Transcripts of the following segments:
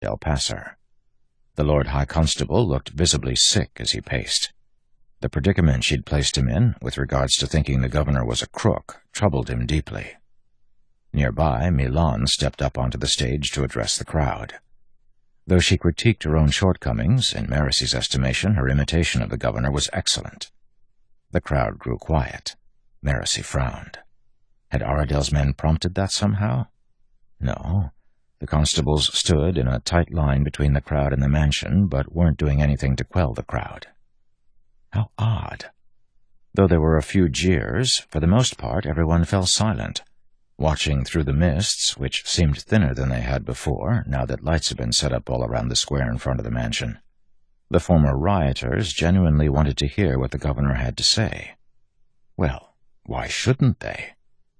Del Passer. The Lord High Constable looked visibly sick as he paced. The predicament she'd placed him in, with regards to thinking the governor was a crook, troubled him deeply. Nearby, Milan stepped up onto the stage to address the crowd. Though she critiqued her own shortcomings, in Marisy's estimation, her imitation of the governor was excellent. The crowd grew quiet. Marysy frowned. Had Aradel's men prompted that somehow? No. The constables stood in a tight line between the crowd and the mansion, but weren't doing anything to quell the crowd. How odd. Though there were a few jeers, for the most part everyone fell silent, watching through the mists, which seemed thinner than they had before, now that lights had been set up all around the square in front of the mansion. The former rioters genuinely wanted to hear what the governor had to say. Well, why shouldn't they?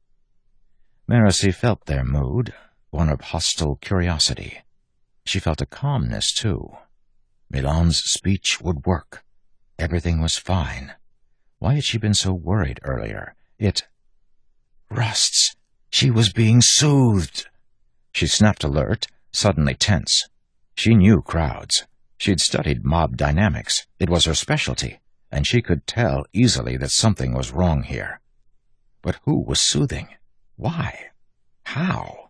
Marysy felt their mood, one of hostile curiosity. She felt a calmness, too. Milan's speech would work. Everything was fine. Why had she been so worried earlier? Rusts! She was being soothed! She snapped alert, suddenly tense. She knew crowds. She'd studied mob dynamics. It was her specialty, and she could tell easily that something was wrong here. But who was soothing? Why? How?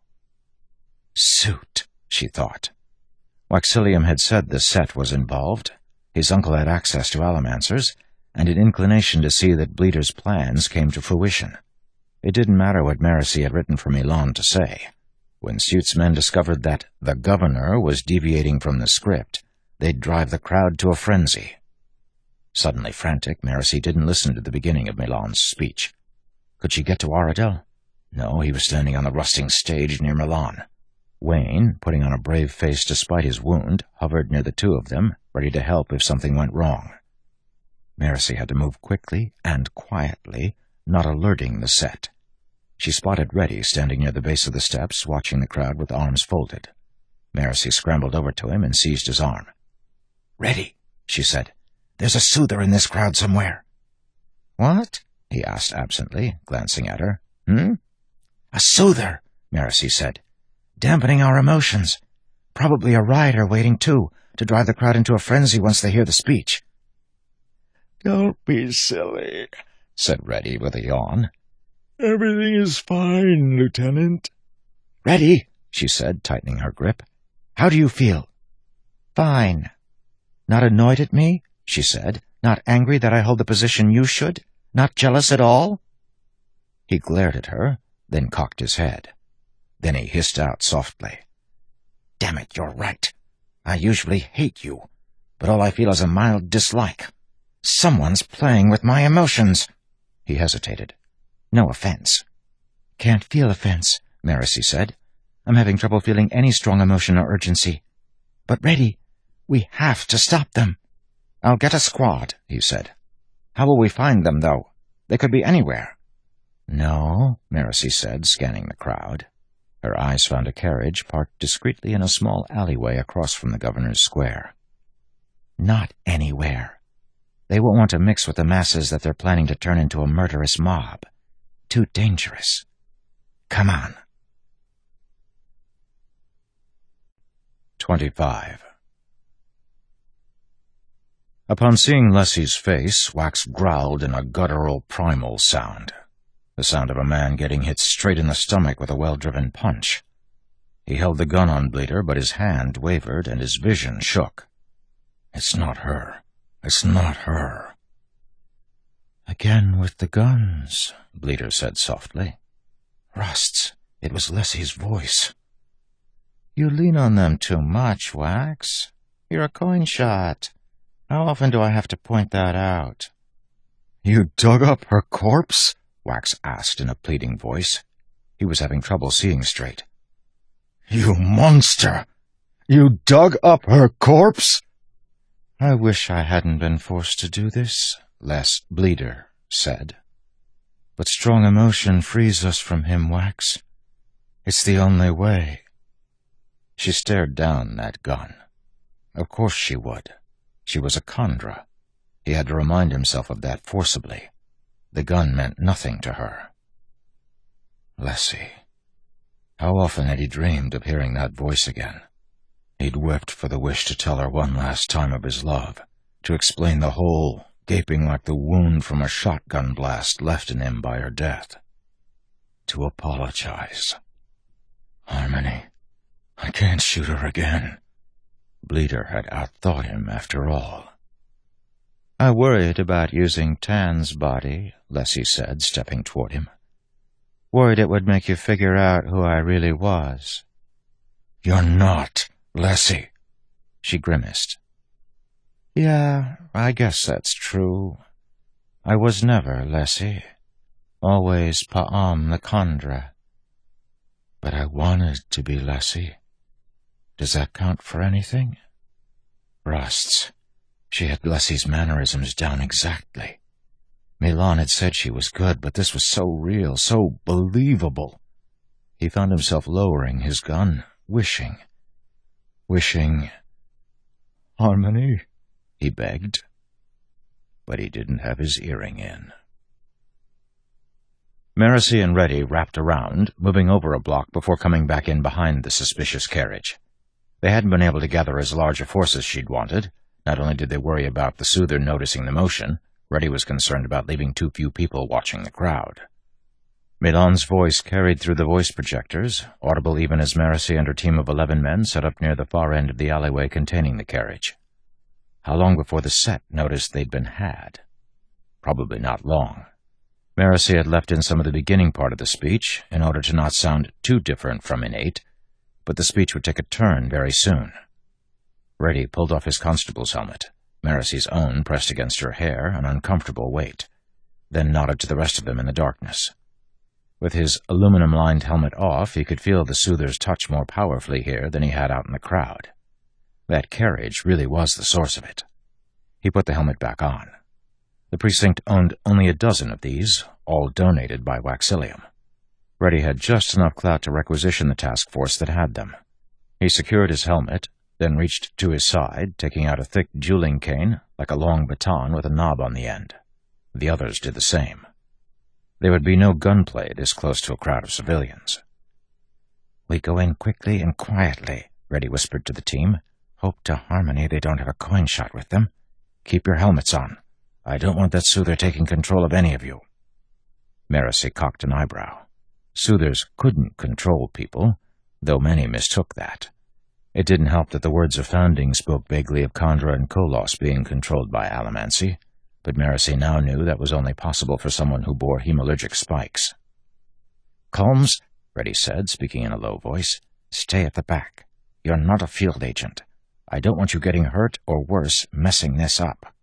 Suit, she thought. Waxilium had said the set was involved. His uncle had access to Allomancers, and an inclination to see that Bleeder's plans came to fruition. It didn't matter what Marysy had written for Milan to say. When Suit's men discovered that the governor was deviating from the script, they'd drive the crowd to a frenzy. Suddenly frantic, Marysy didn't listen to the beginning of Milan's speech. Could she get to Aradel? No, he was standing on the rusting stage near Milan. Wayne, putting on a brave face despite his wound, hovered near the two of them, ready to help if something went wrong. Marysy had to move quickly and quietly, not alerting the set. She spotted Reddy standing near the base of the steps, watching the crowd with arms folded. Marysy scrambled over to him and seized his arm. "Reddy," she said, "there's a soother in this crowd somewhere." "What?" he asked absently, glancing at her. "A soother," Marysy said. "Dampening our emotions. Probably a rioter waiting, too, to drive the crowd into a frenzy once they hear the speech." "Don't be silly," said Reddy with a yawn. "Everything is fine, Lieutenant." "Reddy," she said, tightening her grip. "How do you feel?" "Fine." "Not annoyed at me?" she said. "Not angry that I hold the position you should? Not jealous at all?" He glared at her, then cocked his head. Then he hissed out softly. "Damn it, you're right. I usually hate you, but all I feel is a mild dislike. Someone's playing with my emotions." He hesitated. "No offense." "Can't feel offense," Marysy said. "I'm having trouble feeling any strong emotion or urgency. But, Reddy, we have to stop them." "I'll get a squad," he said. "How will we find them, though? They could be anywhere." "No," Marysy said, scanning the crowd. Her eyes found a carriage parked discreetly in a small alleyway across from the governor's square. "Not anywhere. They won't want to mix with the masses that they're planning to turn into a murderous mob. Too dangerous. Come on." 25. Upon seeing Leslie's face, Wax growled in a guttural primal sound. The sound of a man getting hit straight in the stomach with a well-driven punch. He held the gun on Bleeder, but his hand wavered and his vision shook. "It's not her. It's not her." "Again with the guns," Bleeder said softly. "Rusts, it was Leslie's voice." "You lean on them too much, Wax. You're a coin shot. How often do I have to point that out?" "You dug up her corpse?" Wax asked in a pleading voice. He was having trouble seeing straight. "You monster! You dug up her corpse?" "I wish I hadn't been forced to do this," Les Bleeder said. "But strong emotion frees us from him, Wax. It's the only way." She stared down that gun. Of course she would. She was a Khandra. He had to remind himself of that forcibly. The gun meant nothing to her. Leslie. How often had he dreamed of hearing that voice again? He'd wept for the wish to tell her one last time of his love, to explain the hole, gaping like the wound from a shotgun blast left in him by her death. To apologize. Harmony, I can't shoot her again. Bleeder had outthought him after all. I worried about using Tan's body, Lessie said, stepping toward him. Worried it would make you figure out who I really was. You're not, Lessie, she grimaced. Yeah, I guess that's true. I was never Lessie. Always Pa'am the Kandra. But I wanted to be Lessie. Does that count for anything? Rusts. She had Lessie's mannerisms down exactly. Milan had said she was good, but this was so real, so believable. He found himself lowering his gun, wishing. Harmony, he begged. But he didn't have his earring in. Marasi and Reddy wrapped around, moving over a block before coming back in behind the suspicious carriage. They hadn't been able to gather as large a force as she'd wanted. Not only did they worry about the soother noticing the motion, Reddy was concerned about leaving too few people watching the crowd. Milan's voice carried through the voice projectors, audible even as Marasi and her team of 11 men set up near the far end of the alleyway containing the carriage. How long before the set noticed they'd been had? Probably not long. Marasi had left in some of the beginning part of the speech in order to not sound too different from innate, but the speech would take a turn very soon. Reddy pulled off his constable's helmet. Marasi's own pressed against her hair, an uncomfortable weight, then nodded to the rest of them in the darkness. With his aluminum-lined helmet off, he could feel the soother's touch more powerfully here than he had out in the crowd. That carriage really was the source of it. He put the helmet back on. The precinct owned only a dozen of these, all donated by Waxilium. Reddy had just enough clout to requisition the task force that had them. He secured his helmet, then reached to his side, taking out a thick dueling cane, like a long baton with a knob on the end. The others did the same. There would be no gunplay this close to a crowd of civilians. We go in quickly and quietly, Reddy whispered to the team. Hope to Harmony they don't have a coin shot with them. Keep your helmets on. I don't want that soother taking control of any of you. Marasi cocked an eyebrow. Soothers couldn't control people, though many mistook that. It didn't help that the words of founding spoke vaguely of Kandra and Kolos being controlled by Allomancy, but Marasi now knew that was only possible for someone who bore hemalurgic spikes. Colmes, Reddy said, speaking in a low voice, stay at the back. You're not a field agent. I don't want you getting hurt or worse, messing this up.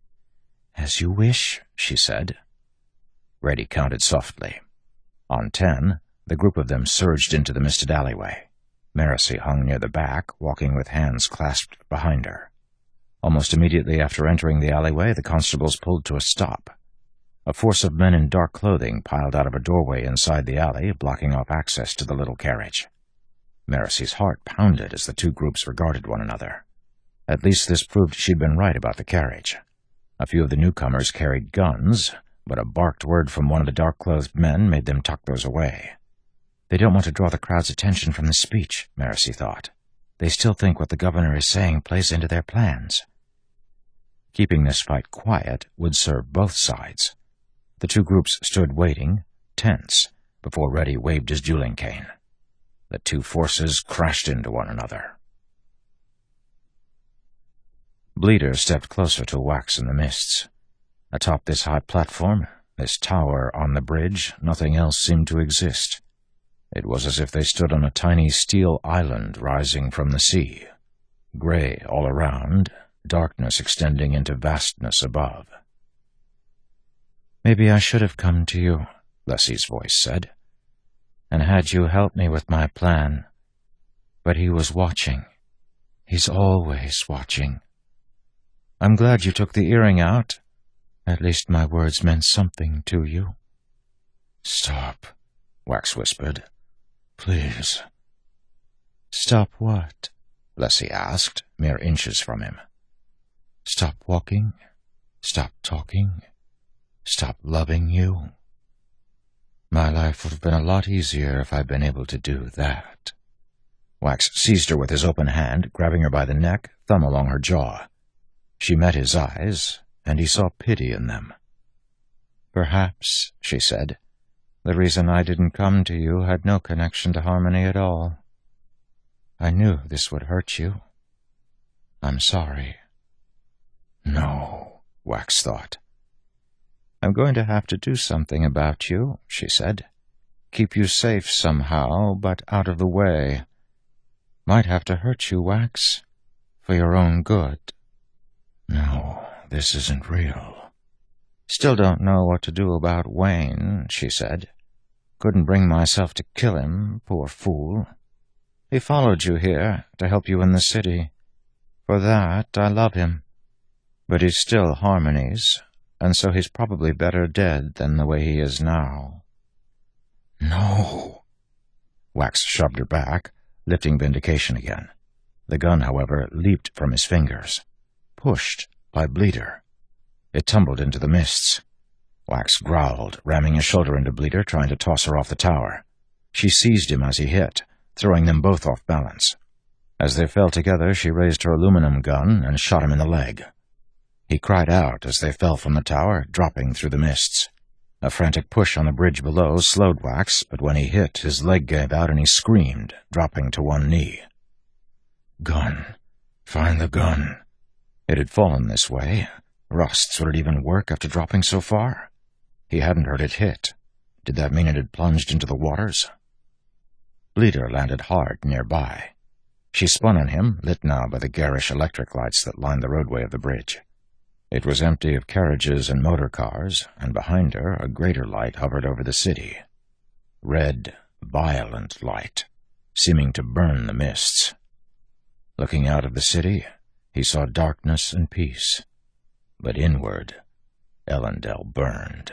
As you wish, she said. Reddy counted softly. On 10, the group of them surged into the misted alleyway. Marasi hung near the back, walking with hands clasped behind her. Almost immediately after entering the alleyway, the constables pulled to a stop. A force of men in dark clothing piled out of a doorway inside the alley, blocking off access to the little carriage. Marasi's heart pounded as the two groups regarded one another. At least this proved she'd been right about the carriage. A few of the newcomers carried guns, but a barked word from one of the dark-clothed men made them tuck those away. They don't want to draw the crowd's attention from the speech, Marasi thought. They still think what the governor is saying plays into their plans. Keeping this fight quiet would serve both sides. The two groups stood waiting, tense, before Reddy waved his dueling cane. The two forces crashed into one another. Bleeder stepped closer to Wax in the mists. Atop this high platform, this tower on the bridge, nothing else seemed to exist. It was as if they stood on a tiny steel island rising from the sea. Gray all around, darkness extending into vastness above. Maybe I should have come to you, Leslie's voice said, and had you help me with my plan. But he was watching. He's always watching. I'm glad you took the earring out. At least my words meant something to you. Stop, Wax whispered. Please. Stop what? Leslie asked, mere inches from him. Stop walking? Stop talking? Stop loving you? My life would have been a lot easier if I'd been able to do that. Wax seized her with his open hand, grabbing her by the neck, thumb along her jaw. She met his eyes, and he saw pity in them. "Perhaps," she said, "the reason I didn't come to you had no connection to Harmony at all. I knew this would hurt you. I'm sorry." "No," Wax thought. "I'm going to have to do something about you," she said. "Keep you safe somehow, but out of the way. Might have to hurt you, Wax, for your own good." "No, this isn't real." "Still don't know what to do about Wayne," she said. "Couldn't bring myself to kill him, poor fool. He followed you here to help you in the city. For that, I love him. But he's still Harmony's, and so he's probably better dead than the way he is now." "No." Wax shoved her back, lifting Vindication again. The gun, however, leaped from his fingers, pushed by Bleeder. It tumbled into the mists. Wax growled, ramming his shoulder into Bleeder, trying to toss her off the tower. She seized him as he hit, throwing them both off balance. As they fell together, she raised her aluminum gun and shot him in the leg. He cried out as they fell from the tower, dropping through the mists. A frantic push on the bridge below slowed Wax, but when he hit, his leg gave out and he screamed, dropping to one knee. "Gun. Find the gun." It had fallen this way. Rust, would it even work after dropping so far? He hadn't heard it hit. Did that mean it had plunged into the waters? Bleeder landed hard nearby. She spun on him, lit now by the garish electric lights that lined the roadway of the bridge. It was empty of carriages and motor cars, and behind her a greater light hovered over the city. Red, violent light, seeming to burn the mists. Looking out of the city, he saw darkness and peace. But inward, Ellendale burned.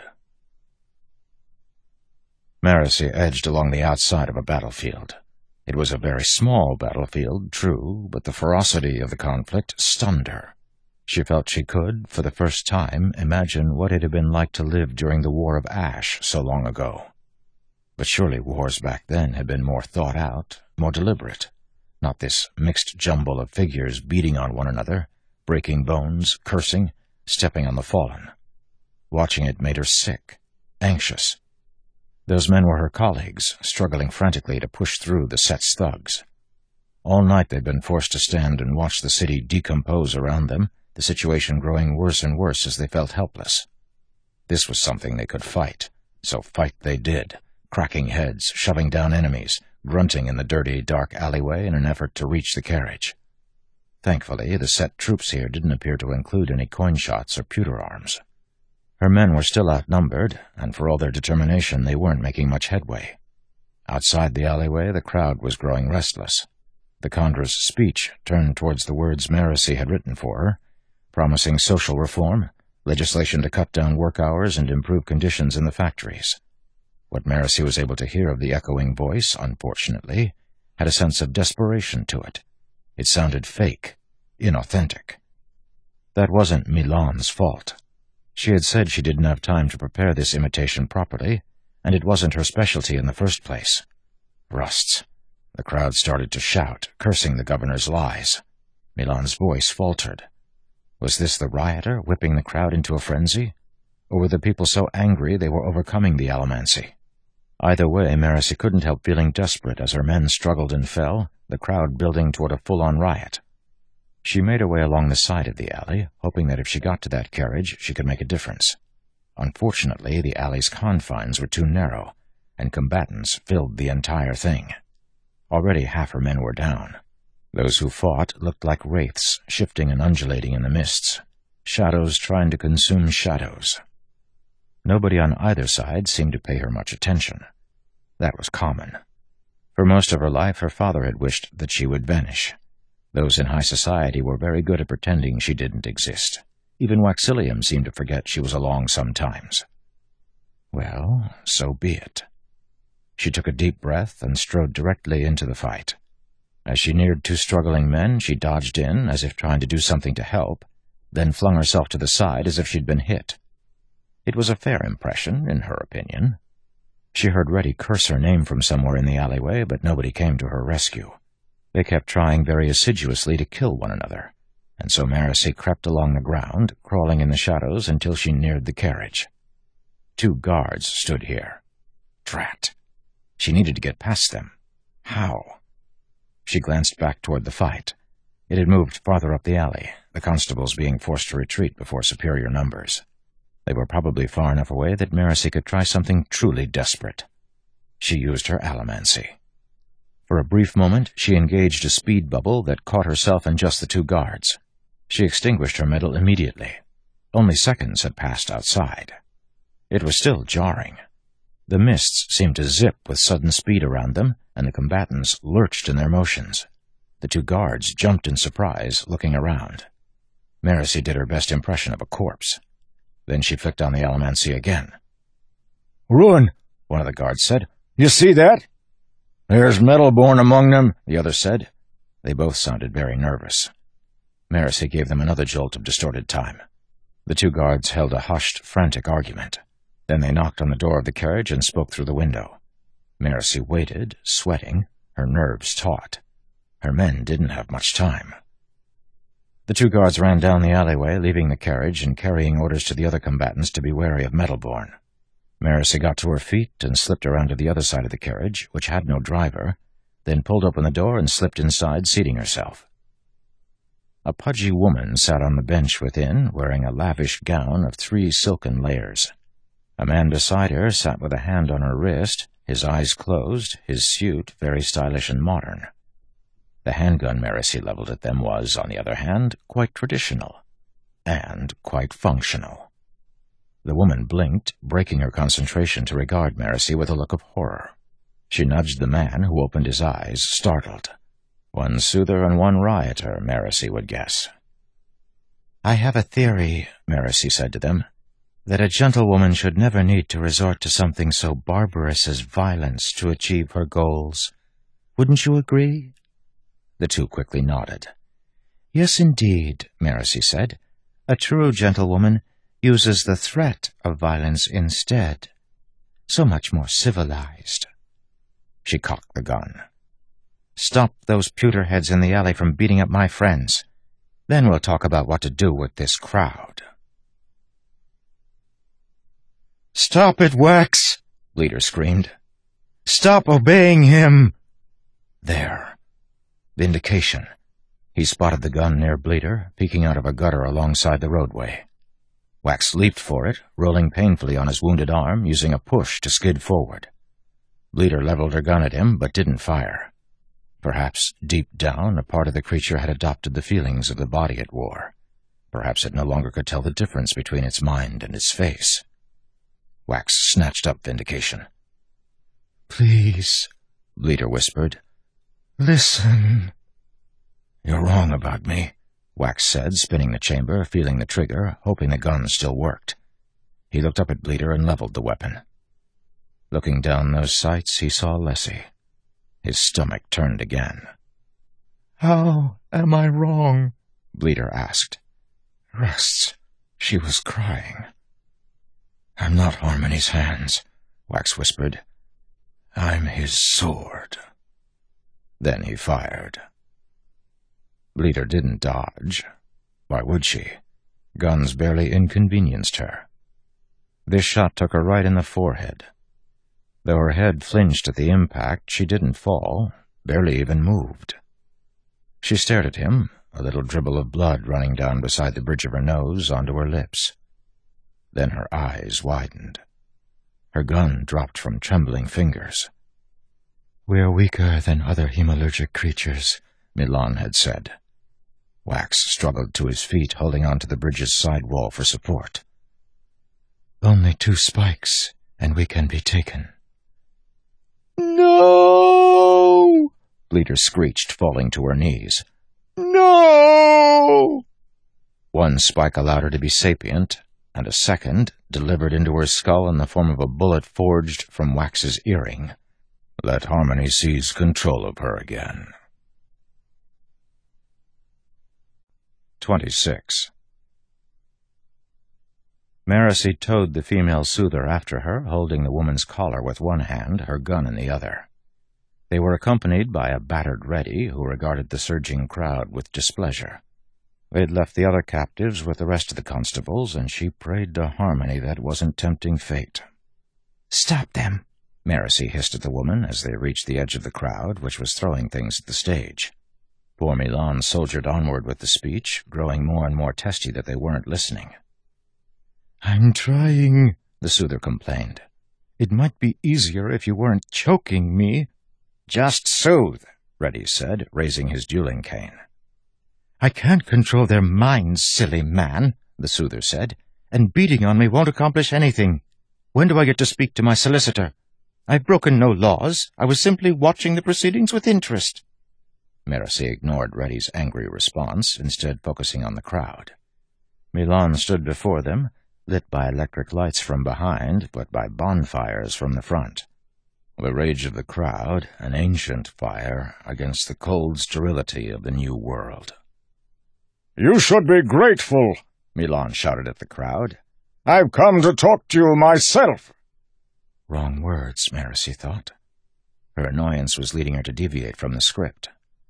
Marasi edged along the outside of a battlefield. It was a very small battlefield, true, but the ferocity of the conflict stunned her. She felt she could, for the first time, imagine what it had been like to live during the War of Ash so long ago. But surely wars back then had been more thought out, more deliberate, not this mixed jumble of figures beating on one another, breaking bones, cursing, stepping on the fallen. Watching it made her sick, anxious. Those men were her colleagues, struggling frantically to push through the Set's thugs. All night they'd been forced to stand and watch the city decompose around them, the situation growing worse and worse as they felt helpless. This was something they could fight, so fight they did, cracking heads, shoving down enemies, grunting in the dirty, dark alleyway in an effort to reach the carriage. Thankfully, the Set troops here didn't appear to include any coin shots or pewter arms. Her men were still outnumbered, and for all their determination, they weren't making much headway. Outside the alleyway, the crowd was growing restless. The Condra's speech turned towards the words Marasi had written for her, promising social reform, legislation to cut down work hours and improve conditions in the factories. What Marasi was able to hear of the echoing voice, unfortunately, had a sense of desperation to it. It sounded fake, inauthentic. That wasn't Milan's fault. She had said she didn't have time to prepare this imitation properly, and it wasn't her specialty in the first place. Rusts. The crowd started to shout, cursing the governor's lies. Milan's voice faltered. Was this the rioter whipping the crowd into a frenzy? Or were the people so angry they were overcoming the Allomancy? Either way, Marasi couldn't help feeling desperate as her men struggled and fell, the crowd building toward a full-on riot. She made her way along the side of the alley, hoping that if she got to that carriage, she could make a difference. Unfortunately, the alley's confines were too narrow, and combatants filled the entire thing. Already half her men were down. Those who fought looked like wraiths, shifting and undulating in the mists, shadows trying to consume shadows. Nobody on either side seemed to pay her much attention. That was common. For most of her life, her father had wished that she would vanish. Those in high society were very good at pretending she didn't exist. Even Waxilium seemed to forget she was along sometimes. Well, so be it. She took a deep breath and strode directly into the fight. As she neared two struggling men, she dodged in, as if trying to do something to help, then flung herself to the side as if she'd been hit. It was a fair impression, in her opinion. She heard Reddy curse her name from somewhere in the alleyway, but nobody came to her rescue. They kept trying very assiduously to kill one another, and so Marasi crept along the ground, crawling in the shadows until she neared the carriage. 2 guards stood here. Drat! She needed to get past them. How? She glanced back toward the fight. It had moved farther up the alley, the constables being forced to retreat before superior numbers. They were probably far enough away that Marasi could try something truly desperate. She used her allomancy. For a brief moment, she engaged a speed bubble that caught herself and just the 2 guards. She extinguished her metal immediately. Only seconds had passed outside. It was still jarring. The mists seemed to zip with sudden speed around them, and the combatants lurched in their motions. The 2 guards jumped in surprise, looking around. Marasi did her best impression of a corpse. Then she flicked on the allomancy again. "Run," one of the guards said. "You see that?" "There's metal born among them," the other said. They both sounded very nervous. Marasi gave them another jolt of distorted time. The 2 guards held a hushed, frantic argument. Then they knocked on the door of the carriage and spoke through the window. Marasi waited, sweating, her nerves taut. Her men didn't have much time. The 2 guards ran down the alleyway, leaving the carriage and carrying orders to the other combatants to be wary of Metalborn. Marasi got to her feet and slipped around to the other side of the carriage, which had no driver, then pulled open the door and slipped inside, seating herself. A pudgy woman sat on the bench within, wearing a lavish gown of 3 silken layers. A man beside her sat with a hand on her wrist, his eyes closed, his suit very stylish and modern. The handgun Marasi leveled at them was, on the other hand, quite traditional, and quite functional. The woman blinked, breaking her concentration to regard Marasi with a look of horror. She nudged the man, who opened his eyes, startled. One soother and one rioter, Marasi would guess. "I have a theory," Marasi said to them, "that a gentlewoman should never need to resort to something so barbarous as violence to achieve her goals. Wouldn't you agree?" The 2 quickly nodded. "Yes, indeed," Marasi said. "A true gentlewoman uses the threat of violence instead. So much more civilized." She cocked the gun. "Stop those pewterheads in the alley from beating up my friends. Then we'll talk about what to do with this crowd." "Stop it, Wax!" Bleeder screamed. "Stop obeying him!" There. Vindication. He spotted the gun near Bleeder, peeking out of a gutter alongside the roadway. Wax leaped for it, rolling painfully on his wounded arm, using a push to skid forward. Bleeder leveled her gun at him, but didn't fire. Perhaps, deep down, a part of the creature had adopted the feelings of the body it wore. Perhaps it no longer could tell the difference between its mind and its face. Wax snatched up Vindication. "Please," Bleeder whispered. "Listen." "You're wrong about me," Wax said, spinning the chamber, feeling the trigger, hoping the gun still worked. He looked up at Bleeder and leveled the weapon. Looking down those sights, he saw Lessie. His stomach turned again. "How am I wrong?" Bleeder asked. "Rust." She was crying. "I'm not Harmony's hands," Wax whispered. "I'm his sword." Then he fired. Bleeder didn't dodge. Why would she? Guns barely inconvenienced her. This shot took her right in the forehead. Though her head flinched at the impact, she didn't fall, barely even moved. She stared at him, a little dribble of blood running down beside the bridge of her nose onto her lips. Then her eyes widened. Her gun dropped from trembling fingers. "We're weaker than other hemalurgic creatures," Milan had said. Wax struggled to his feet, holding onto the bridge's side wall for support. "Only 2 spikes, and we can be taken." "No!" Bleeder screeched, falling to her knees. "No!" One spike allowed her to be sapient, and a second, delivered into her skull in the form of a bullet forged from Wax's earring, let Harmony seize control of her again. 26. Marasi towed the female soother after her, holding the woman's collar with one hand, her gun in the other. They were accompanied by a battered Reddy who regarded the surging crowd with displeasure. They'd left the other captives with the rest of the constables, and she prayed to Harmony that wasn't tempting fate. "Stop them," Maracy hissed at the woman as they reached the edge of the crowd, which was throwing things at the stage. Poor Milan soldiered onward with the speech, growing more and more testy that they weren't listening. "I'm trying," the soother complained. "It might be easier if you weren't choking me." "Just soothe," Reddy said, raising his dueling cane. "I can't control their minds, silly man," the soother said, "and beating on me won't accomplish anything. When do I get to speak to my solicitor? I've broken no laws. I was simply watching the proceedings with interest." Maracy ignored Reddy's angry response, instead focusing on the crowd. Milan stood before them, lit by electric lights from behind, but by bonfires from the front. The rage of the crowd, an ancient fire against the cold sterility of the new world. "You should be grateful," Milan shouted at the crowd. "I've come to talk to you myself." Wrong words, Maracy thought. Her annoyance was leading her to deviate from the script.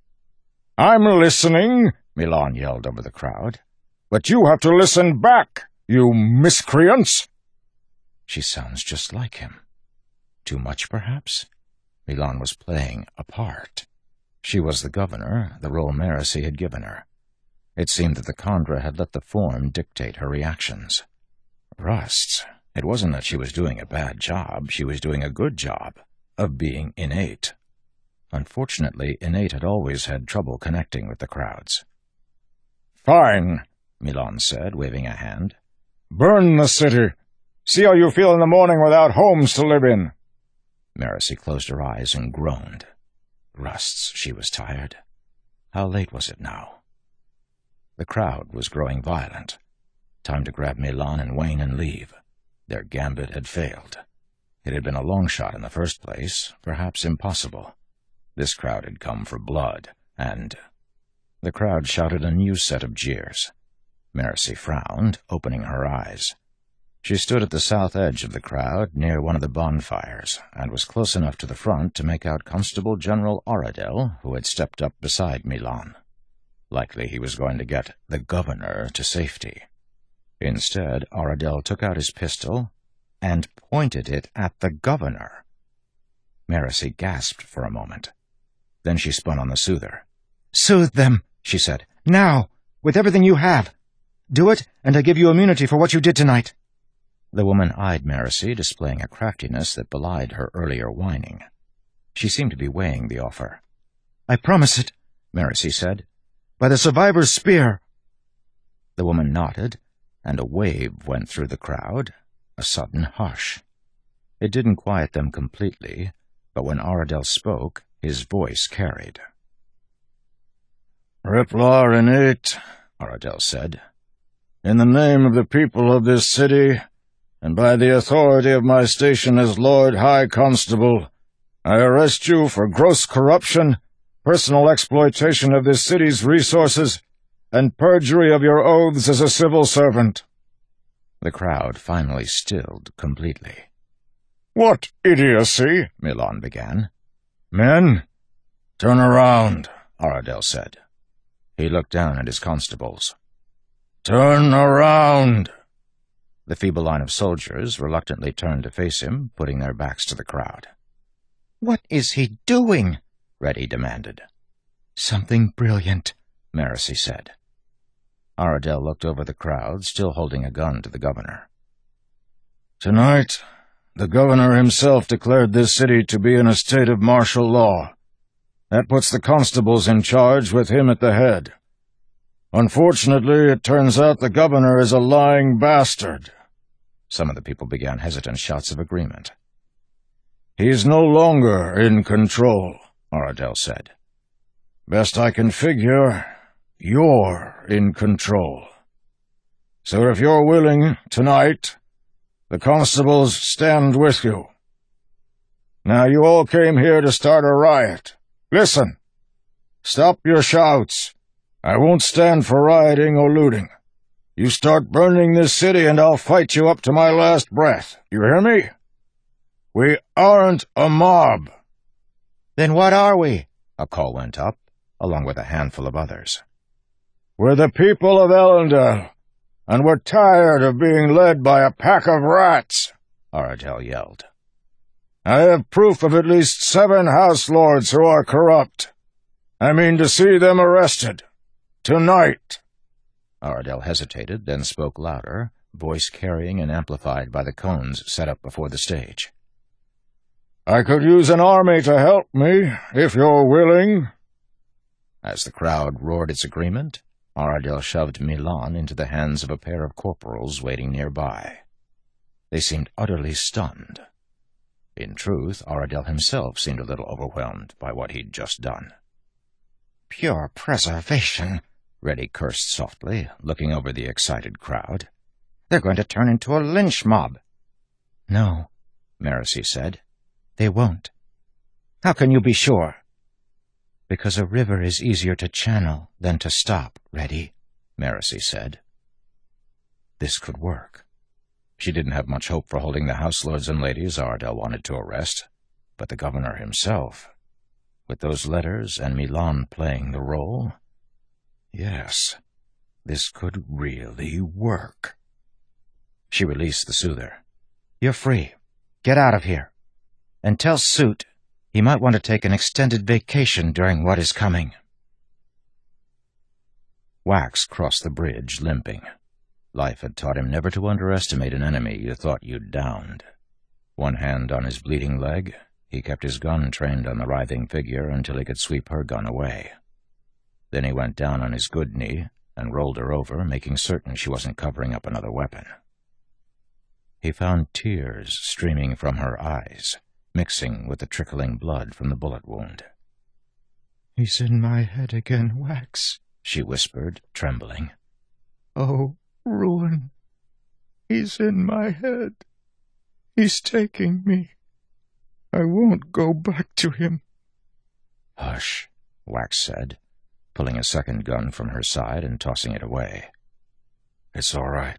"I'm listening," Milan yelled over the crowd. "But you have to listen back, you miscreants!" She sounds just like him. Too much, perhaps? Milan was playing a part. She was the governor, the role Maracy had given her. It seemed that the Khandra had let the form dictate her reactions. Rust. It wasn't that she was doing a bad job, she was doing a good job of being innate. Unfortunately, innate had always had trouble connecting with the crowds. "Fine," Milan said, waving a hand. "Burn the city. See how you feel in the morning without homes to live in." Maracy closed her eyes and groaned. Rusts, she was tired. How late was it now? The crowd was growing violent. Time to grab Milan and Wayne and leave. Their gambit had failed. It had been a long shot in the first place, perhaps impossible. This crowd had come for blood, and... The crowd shouted a new set of jeers. Maracy frowned, opening her eyes. She stood at the south edge of the crowd, near one of the bonfires, and was close enough to the front to make out Constable General Aradel, who had stepped up beside Milan. Likely he was going to get the governor to safety. Instead, Aradel took out his pistol and pointed it at the governor. Maracy gasped for a moment. Then she spun on the soother. "Soothe them," she said. "Now, with everything you have. Do it, and I give you immunity for what you did tonight." The woman eyed Maracy, displaying a craftiness that belied her earlier whining. She seemed to be weighing the offer. "I promise it," Maracy said. "By the survivor's spear." The woman nodded, and a wave went through the crowd, a sudden hush. It didn't quiet them completely, but when Aradel spoke, his voice carried. "Riplar innate," Aradel said. "In the name of the people of this city, and by the authority of my station as Lord High Constable, I arrest you for gross corruption, personal exploitation of this city's resources, and perjury of your oaths as a civil servant." The crowd finally stilled completely. "What idiocy!" Milan began. "Men, turn around," Aradel said. He looked down at his constables. "Turn around!" The feeble line of soldiers reluctantly turned to face him, putting their backs to the crowd. "What is he doing?" Reddy demanded. "Something brilliant," Maracy said. Aradel looked over the crowd, still holding a gun to the governor. "Tonight, the governor himself declared this city to be in a state of martial law. That puts the constables in charge with him at the head. Unfortunately, it turns out the governor is a lying bastard." Some of the people began hesitant shouts of agreement. "He's no longer in control," Aradel said. "Best I can figure, you're in control. So if you're willing, tonight, the constables stand with you. Now you all came here to start a riot. Listen, stop your shouts. I won't stand for rioting or looting. You start burning this city and I'll fight you up to my last breath. You hear me? We aren't a mob." Then what are we? A call went up, along with a handful of others. We're the people of Elendel, and we're tired of being led by a pack of rats, Aradel yelled. I have proof of at least 7 house lords who are corrupt. I mean to see them arrested. Tonight. Aradel hesitated, then spoke louder, voice carrying and amplified by the cones set up before the stage. I could use an army to help me, if you're willing. As the crowd roared its agreement, Aradel shoved Milan into the hands of a pair of corporals waiting nearby. They seemed utterly stunned. In truth, Aradel himself seemed a little overwhelmed by what he'd just done. Pure preservation, Reddy cursed softly, looking over the excited crowd. They're going to turn into a lynch mob. No, Marasi said. They won't. How can you be sure? Because a river is easier to channel than to stop, Reddy, Marasi said. This could work. She didn't have much hope for holding the house lords and ladies Aradel wanted to arrest, but the governor himself, with those letters and Milan playing the role, yes, this could really work. She released the soother. You're free. Get out of here. And tell Soot he might want to take an extended vacation during what is coming. Wax crossed the bridge, limping. Life had taught him never to underestimate an enemy you thought you'd downed. One hand on his bleeding leg, he kept his gun trained on the writhing figure until he could sweep her gun away. Then he went down on his good knee and rolled her over, making certain she wasn't covering up another weapon. He found tears streaming from her eyes, mixing with the trickling blood from the bullet wound. He's in my head again, Wax, she whispered, trembling. Oh, ruin. He's in my head. He's taking me. I won't go back to him. Hush, Wax said, pulling a second gun from her side and tossing it away. It's all right.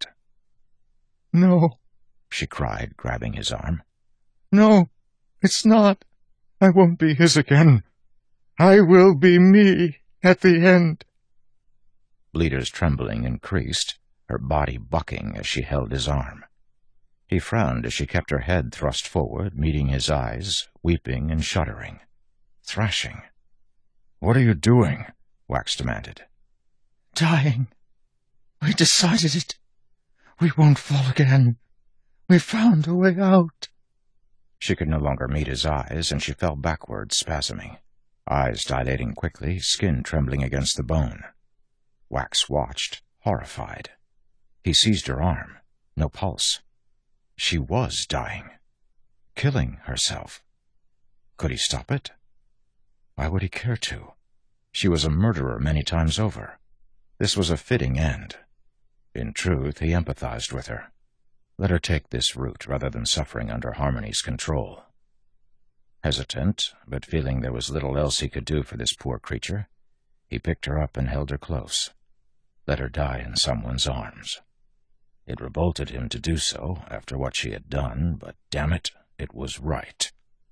No, she cried, grabbing his arm. No, it's not. I won't be his again. I will be me at the end. Bleeder's trembling increased, her body bucking as she held his arm. He frowned as she kept her head thrust forward, meeting his eyes, weeping and shuddering. Thrashing. What are you doing? Wax demanded. Dying. We decided it. We won't fall again. We found a way out. She could no longer meet his eyes, and she fell backward, spasming. Eyes dilating quickly, skin trembling against the bone. Wax watched, horrified. He seized her arm. No pulse. She was dying. Killing herself. Could he stop it? Why would he care to? She was a murderer many times over. This was a fitting end. In truth, he empathized with her. Let her take this route rather than suffering under Harmony's control. Hesitant, but feeling there was little else he could do for this poor creature, he picked her up and held her close. Let her die in someone's arms. It revolted him to do so after what she had done, but damn it, it was right.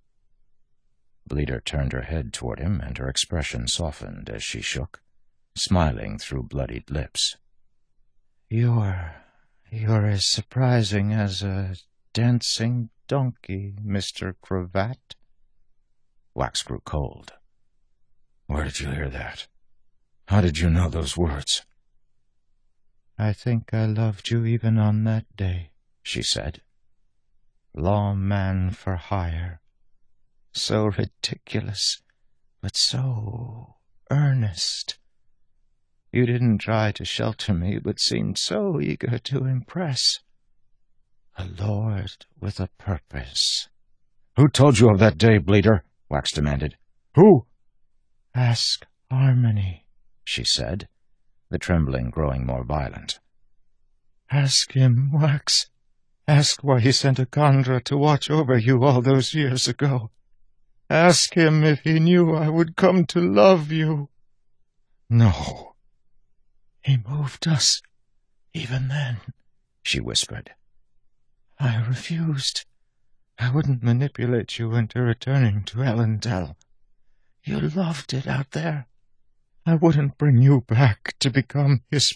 Bleeder turned her head toward him, and her expression softened as she shook, smiling through bloodied lips. You're as surprising as a dancing donkey, Mr. Cravat. Wax grew cold. Where did you hear that? How did you know those words? I think I loved you even on that day, she said. Lawman for hire. So ridiculous, but so earnest. You didn't try to shelter me, but seemed so eager to impress. A lord with a purpose. Who told you of that day, Bleeder? Wax demanded. Who? Ask Harmony, she said, the trembling growing more violent. Ask him, Wax. Ask why he sent a Kandra to watch over you all those years ago. Ask him if he knew I would come to love you. No. He moved us, even then, she whispered. I refused. I wouldn't manipulate you into returning to Elendel. You loved it out there. I wouldn't bring you back to become his